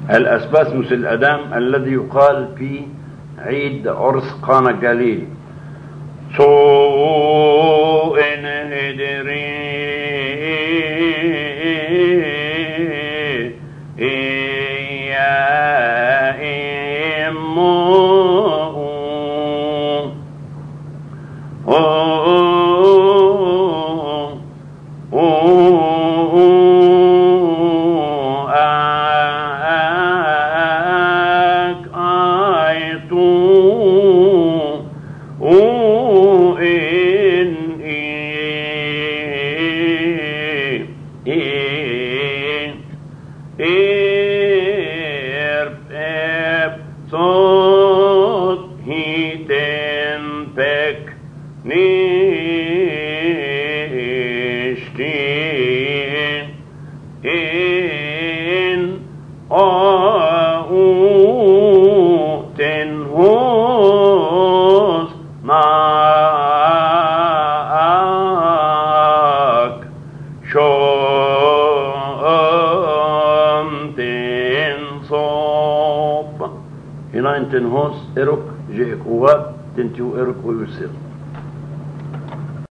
الأسباس مثل الأدام الذي يقال في عيد عرس قانا جليل. سو إن هدري يا إمو هنا انتن هوس إرك جيك وغاب تنتيو إرك ويسر.